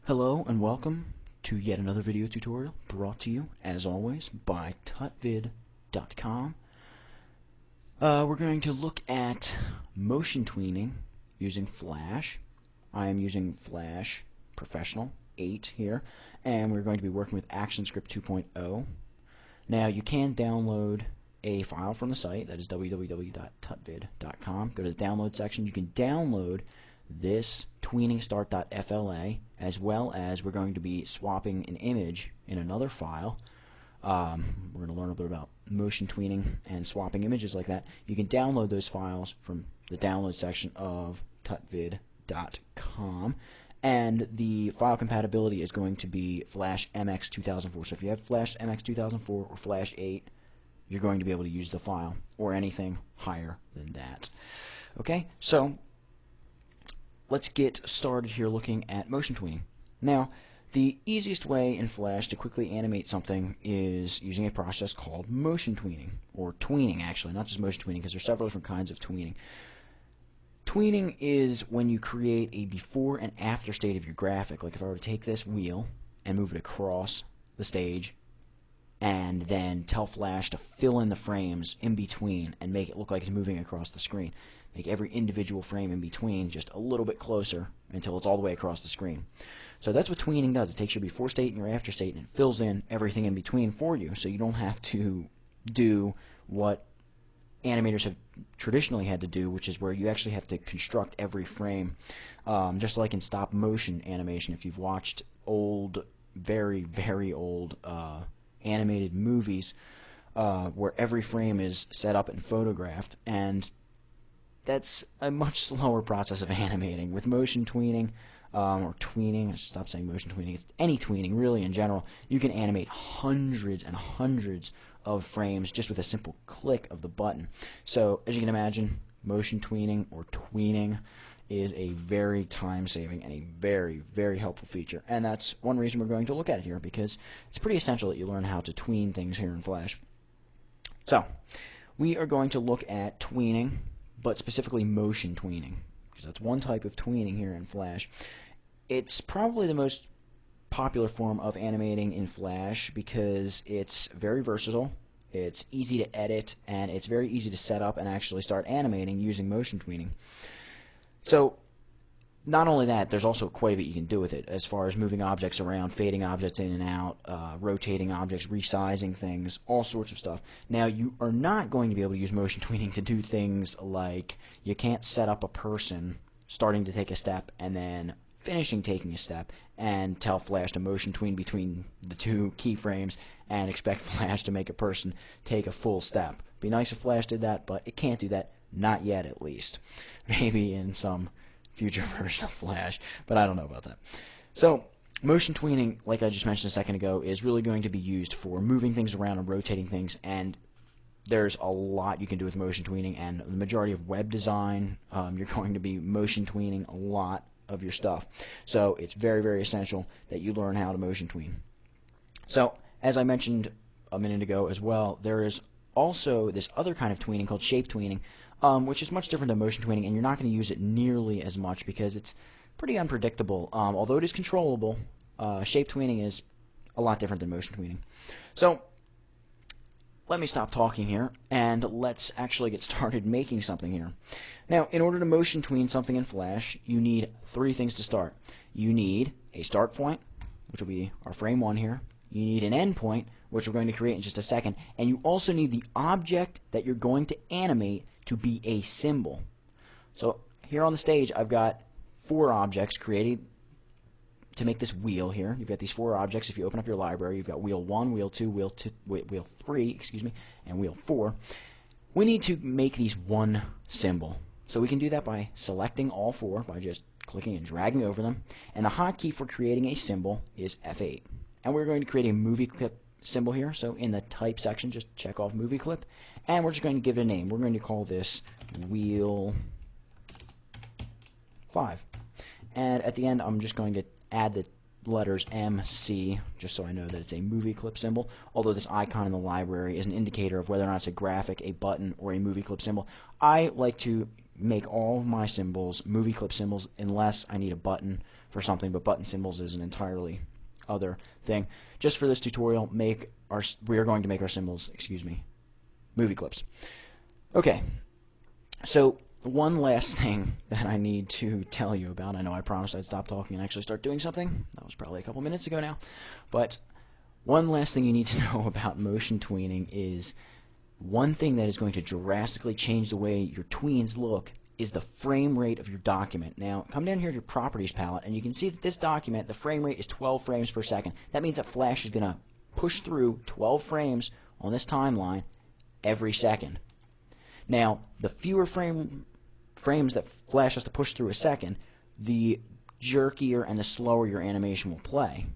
Hello and welcome to yet another video tutorial brought to you, as always, by tutvid.com. We're going to look at motion tweening using Flash. I am using Flash Professional 8 here, and we're going to be working with ActionScript 2.0. Now, you can download a file from the site, that is www.tutvid.com. Go to the download section. You can download this tweeningstart.fla, as well as we're going to be swapping an image in another file. We're going to learn a bit about motion tweening and swapping images like that. You can download those files from the download section of tutvid.com, and the file compatibility is going to be Flash MX 2004. So if you have Flash MX 2004 or Flash 8, you're going to be able to use the file, or anything higher than that. Okay, so let's get started here looking at motion tweening. Now, the easiest way in Flash to quickly animate something is using a process called motion tweening, or tweening actually, not just motion tweening, because there's several different kinds of tweening. Tweening is when you create a before and after state of your graphic. Like if I were to take this wheel and move it across the stage, and then tell Flash to fill in the frames in between and make it look like it's moving across the screen. Make every individual frame in between just a little bit closer until it's all the way across the screen. So that's what tweening does. It takes your before state and your after state and it fills in everything in between for you, so you don't have to do what animators have traditionally had to do, which is where you actually have to construct every frame. Just like in stop motion animation, if you've watched old, very, very old animated movies where every frame is set up and photographed, and that's a much slower process of animating. With motion tweening, or tweening, I should stop saying motion tweening, it's any tweening really in general, you can animate hundreds and hundreds of frames just with a simple click of the button. So as you can imagine, motion tweening or tweening is a very time-saving and a very, very helpful feature. And that's one reason we're going to look at it here, because it's pretty essential that you learn how to tween things here in Flash. So, we are going to look at tweening, but specifically motion tweening, because that's one type of tweening here in Flash. It's probably the most popular form of animating in Flash because it's very versatile, it's easy to edit, and it's very easy to set up and actually start animating using motion tweening. So, not only that, there's also quite a bit you can do with it as far as moving objects around, fading objects in and out, rotating objects, resizing things, all sorts of stuff. Now, you are not going to be able to use motion tweening to do things like you can't set up a person starting to take a step and then finishing taking a step and tell Flash to motion tween between the two keyframes and expect Flash to make a person take a full step. Be nice if Flash did that, but it can't do that. Not yet, at least. Maybe in some future version of Flash, but I don't know about that. So, motion tweening, like I just mentioned a second ago, is really going to be used for moving things around and rotating things, and there's a lot you can do with motion tweening, and the majority of web design, you're going to be motion tweening a lot of your stuff. So, it's very, very essential that you learn how to motion tween. So, as I mentioned a minute ago as well, there is also this other kind of tweening called shape tweening, which is much different than motion tweening, and you're not going to use it nearly as much because it's pretty unpredictable. Although it is controllable, shape tweening is a lot different than motion tweening. So, let me stop talking here, and let's actually get started making something here. Now, in order to motion tween something in Flash, you need three things to start. You need a start point, which will be our frame 1 here. You need an end point, which we're going to create in just a second, and you also need the object that you're going to animate to be a symbol. So here on the stage, I've got 4 objects created to make this wheel here. You've got these 4 objects. If you open up your library, you've got wheel 1, wheel 2, wheel 3, excuse me, and wheel 4. We need to make these one symbol. So we can do that by selecting all 4 by just clicking and dragging over them. And the hotkey for creating a symbol is F8. And we're going to create a movie clip symbol here. So in the type section, just check off movie clip, and we're just going to give it a name. We're going to call this wheel 5. And at the end, I'm just going to add the letters MC, just so I know that it's a movie clip symbol, although this icon in the library is an indicator of whether or not it's a graphic, a button, or a movie clip symbol. I like to make all of my symbols movie clip symbols unless I need a button for something, but button symbols is an entirely other thing. Just for this tutorial, we are going to make our symbols, movie clips. Okay, so one last thing that I need to tell you about. I know I promised I'd stop talking and actually start doing something. That was probably a couple minutes ago now. But one last thing you need to know about motion tweening is one thing that is going to drastically change the way your tweens look is the frame rate of your document. Now, come down here to your properties palette, and you can see that this document, the frame rate is 12 frames per second. That means that Flash is going to push through 12 frames on this timeline every second. Now, the fewer frames that Flash has to push through a second, the jerkier and the slower your animation will play.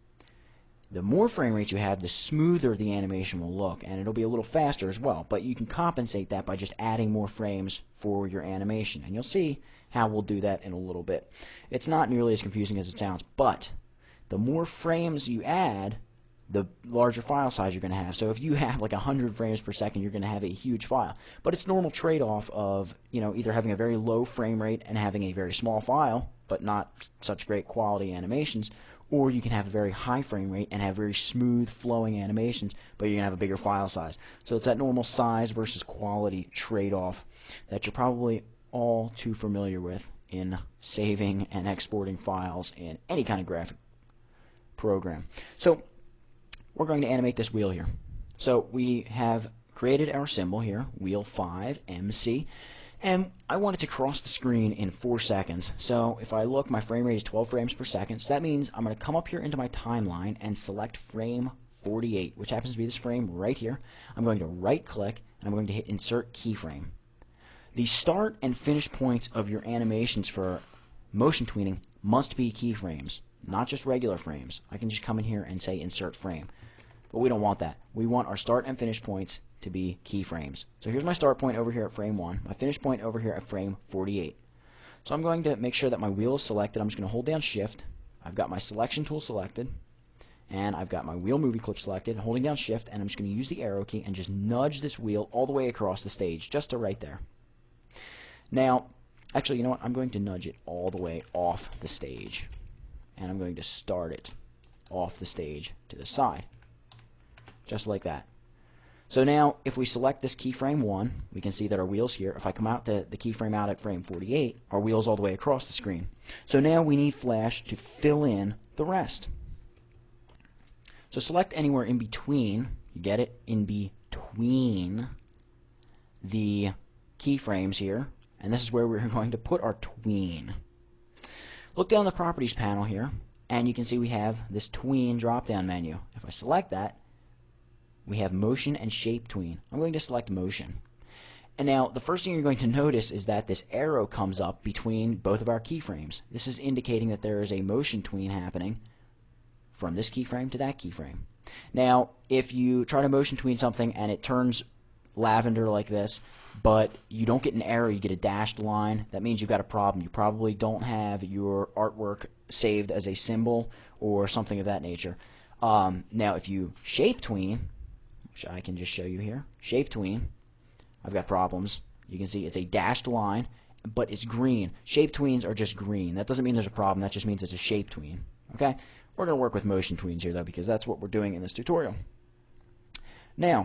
The more frame rate you have, the smoother the animation will look, and it'll be a little faster as well. But you can compensate that by just adding more frames for your animation, and you'll see how we'll do that in a little bit. It's not nearly as confusing as it sounds, but the more frames you add, the larger file size you're going to have. So if you have like 100 frames per second, you're going to have a huge file. But it's normal trade-off of, either having a very low frame rate and having a very small file, but not such great quality animations, or you can have a very high frame rate and have very smooth flowing animations, but you're going to have a bigger file size. So it's that normal size versus quality trade-off that you're probably all too familiar with in saving and exporting files in any kind of graphic program. So we're going to animate this wheel here. So we have created our symbol here, wheel 5, MC, and I want it to cross the screen in 4 seconds. So if I look, my frame rate is 12 frames per second, so that means I'm going to come up here into my timeline and select frame 48, which happens to be this frame right here. I'm going to right click, and I'm going to hit insert keyframe. The start and finish points of your animations for motion tweening must be keyframes, not just regular frames. I can just come in here and say insert frame, but we don't want that. We want our start and finish points to be keyframes. So here's my start point over here at frame 1, my finish point over here at frame 48. So I'm going to make sure that my wheel is selected. I'm just going to hold down Shift. I've got my selection tool selected, and I've got my wheel movie clip selected, holding down Shift, and I'm just going to use the arrow key and just nudge this wheel all the way across the stage, just to right there. Now, actually, you know what? I'm going to nudge it all the way off the stage, and I'm going to start it off the stage to the side, just like that. So now, if we select this keyframe 1, we can see that our wheel's here. If I come out to the keyframe out at frame 48, our wheel's all the way across the screen. So now we need Flash to fill in the rest. So select anywhere in between, you get it, in between the keyframes here, and this is where we're going to put our tween. Look down the properties panel here, and you can see we have this tween drop-down menu. If I select that, we have motion and shape tween. I'm going to select motion. And now the first thing you're going to notice is that this arrow comes up between both of our keyframes. This is indicating that there is a motion tween happening from this keyframe to that keyframe. Now, if you try to motion tween something and it turns lavender like this, but you don't get an arrow, you get a dashed line, that means you've got a problem. You probably don't have your artwork saved as a symbol or something of that nature. Now, if you shape tween, which I can just show you here, shape tween, I've got problems. You can see it's a dashed line, but it's green. Shape tweens are just green. That doesn't mean there's a problem. That just means it's a shape tween. Okay? We're going to work with motion tweens here, though, because that's what we're doing in this tutorial. Now,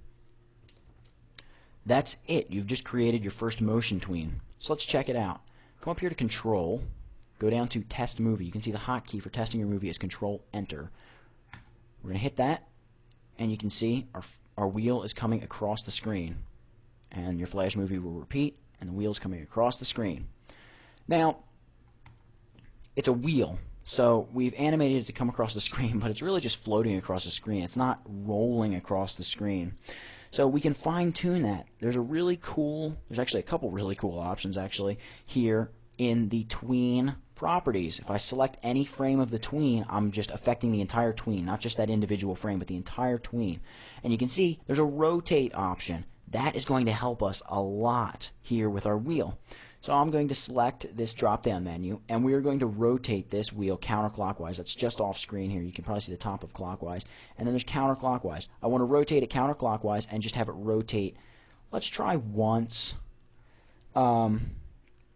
that's it. You've just created your first motion tween. So let's check it out. Come up here to Control, go down to Test Movie. You can see the hotkey for testing your movie is Control-Enter. We're going to hit that, and you can see our wheel is coming across the screen. And your Flash movie will repeat, and the wheel's coming across the screen. Now, it's a wheel, so we've animated it to come across the screen, but it's really just floating across the screen. It's not rolling across the screen. So we can fine-tune that. There's actually a couple really cool options actually here in the tween properties. If I select any frame of the tween, I'm just affecting the entire tween, not just that individual frame, but the entire tween. And you can see there's a rotate option. That is going to help us a lot here with our wheel. So I'm going to select this drop-down menu, and we are going to rotate this wheel counterclockwise. That's just off screen here. You can probably see the top of clockwise. And then there's counterclockwise. I want to rotate it counterclockwise and just have it rotate. Let's try once.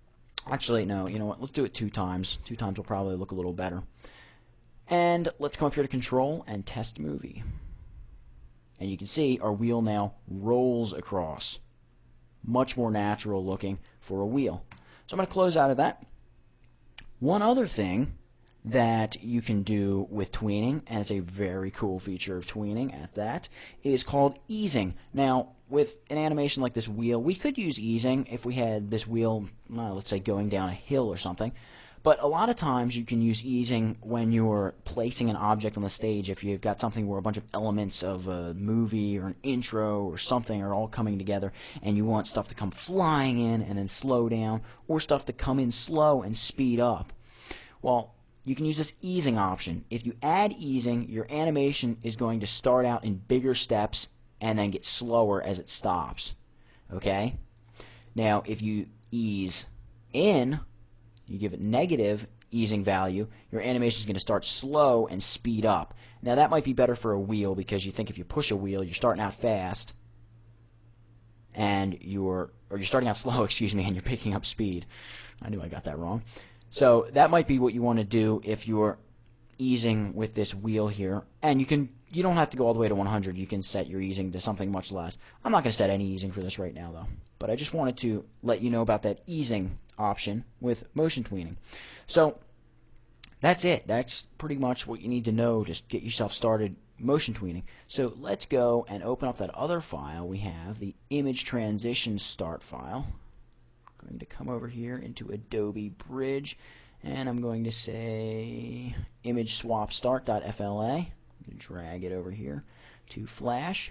Actually, no, you know what? Let's do it 2 times. 2 times will probably look a little better. And let's come up here to Control and Test Movie. And you can see our wheel now rolls across. Much more natural looking for a wheel. So I'm going to close out of that. One other thing that you can do with tweening, and it's a very cool feature of tweening at that, is called easing. Now, with an animation like this wheel, we could use easing if we had this wheel, let's say, going down a hill or something. But a lot of times you can use easing when you're placing an object on the stage. If you've got something where a bunch of elements of a movie or an intro or something are all coming together and you want stuff to come flying in and then slow down, or stuff to come in slow and speed up. Well, you can use this easing option. If you add easing, your animation is going to start out in bigger steps and then get slower as it stops. Okay? Now, if you ease in, you give it negative easing value, your animation is going to start slow and speed up. Now, that might be better for a wheel because you think if you push a wheel, you're starting out fast and you're starting out slow, excuse me, and you're picking up speed. I knew I got that wrong. So that might be what you want to do if you're easing with this wheel here. And you don't have to go all the way to 100. You can set your easing to something much less. I'm not going to set any easing for this right now, though. But I just wanted to let you know about that easing option with motion tweening. So that's it. That's pretty much what you need to know to get yourself started motion tweening. So let's go and open up that other file we have, the image transition start file. I'm going to come over here into Adobe Bridge, and I'm going to say image swap start.fla. I'm going to drag it over here to Flash.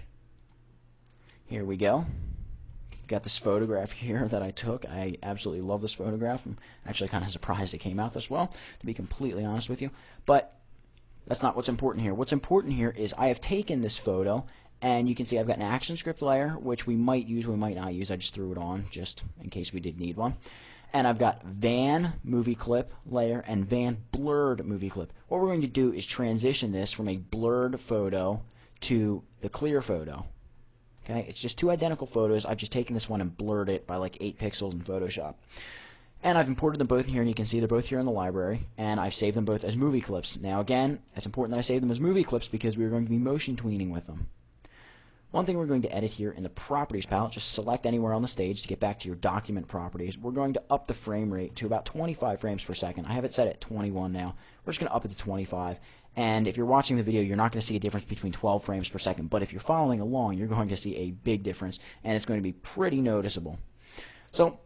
Here we go. Got this photograph here that I took. I absolutely love this photograph. I'm actually kind of surprised it came out this well, to be completely honest with you. But that's not what's important here. What's important here is I have taken this photo, and you can see I've got an ActionScript layer, which we might use, we might not use. I just threw it on just in case we did need one. And I've got Van movie clip layer and Van blurred movie clip. What we're going to do is transition this from a blurred photo to the clear photo. Okay, it's just 2 identical photos. I've just taken this one and blurred it by like 8 pixels in Photoshop. And I've imported them both here, and you can see they're both here in the library, and I've saved them both as movie clips. Now again, it's important that I save them as movie clips because we're going to be motion tweening with them. One thing we're going to edit here in the Properties palette, just select anywhere on the stage to get back to your document properties. We're going to up the frame rate to about 25 frames per second. I have it set at 21 now. We're just going to up it to 25. And if you're watching the video, you're not going to see a difference between 12 frames per second. But if you're following along, you're going to see a big difference, and it's going to be pretty noticeable. So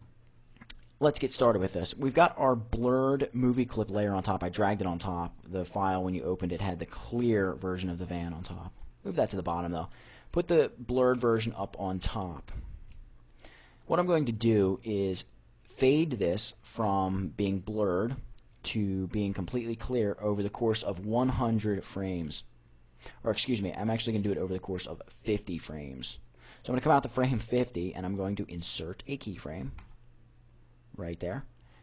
let's get started with this. We've got our blurred movie clip layer on top. I dragged it on top. The file, when you opened it, had the clear version of the van on top. Move that to the bottom, though. Put the blurred version up on top. What I'm going to do is fade this from being blurred to being completely clear over the course of 100 frames. Or excuse me, I'm actually going to do it over the course of 50 frames. So I'm going to come out to frame 50, and I'm going to insert a keyframe right there.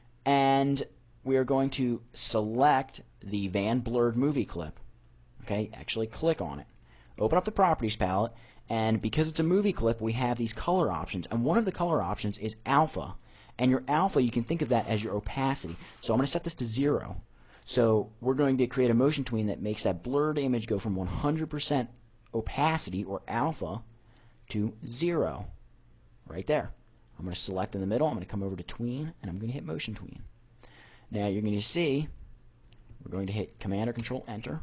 And we are going to select the Van blurred movie clip. Okay, actually click on it. Open up the Properties palette, and because it's a movie clip, we have these color options. And one of the color options is alpha. And your alpha, you can think of that as your opacity. So I'm going to set this to 0. So we're going to create a motion tween that makes that blurred image go from 100% opacity, or alpha, to 0. Right there. I'm going to select in the middle. I'm going to come over to tween, and I'm going to hit motion tween. Now you're going to see, we're going to hit Command or Control Enter.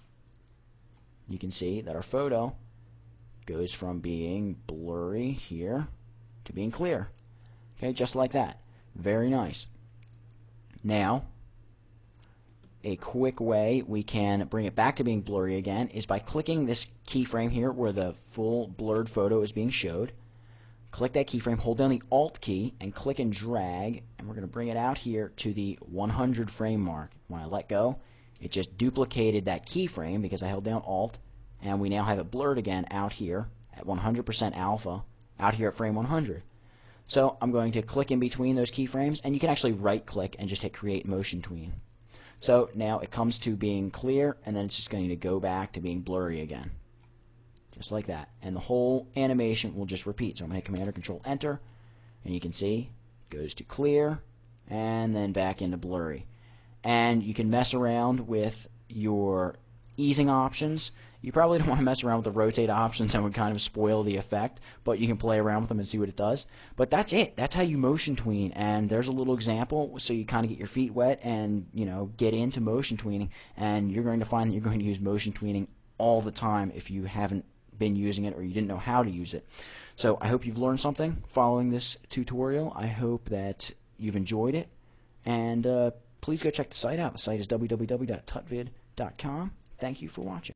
You can see that our photo goes from being blurry here to being clear. Okay, just like that. Very nice. Now, a quick way we can bring it back to being blurry again is by clicking this keyframe here where the full blurred photo is being showed. Click that keyframe, hold down the Alt key, and click and drag, and we're going to bring it out here to the 100 frame mark. When I let go, it just duplicated that keyframe because I held down Alt, and we now have it blurred again out here at 100% alpha, out here at frame 100. So I'm going to click in between those keyframes, and you can actually right-click and just hit Create Motion Tween. So now it comes to being clear, and then it's just going to go back to being blurry again. Just like that. And the whole animation will just repeat. So I'm going to hit Command or Control Enter, and you can see it goes to clear, and then back into blurry. And you can mess around with your easing options. You probably don't want to mess around with the rotate options, that would kind of spoil the effect, but you can play around with them and see what it does. But that's it. That's how you motion tween, and there's a little example so you kind of get your feet wet and, you know, get into motion tweening, and you're going to find that you're going to use motion tweening all the time if you haven't been using it or you didn't know how to use it. So I hope you've learned something following this tutorial. I hope that you've enjoyed it, and please go check the site out. The site is www.tutvid.com. Thank you for watching.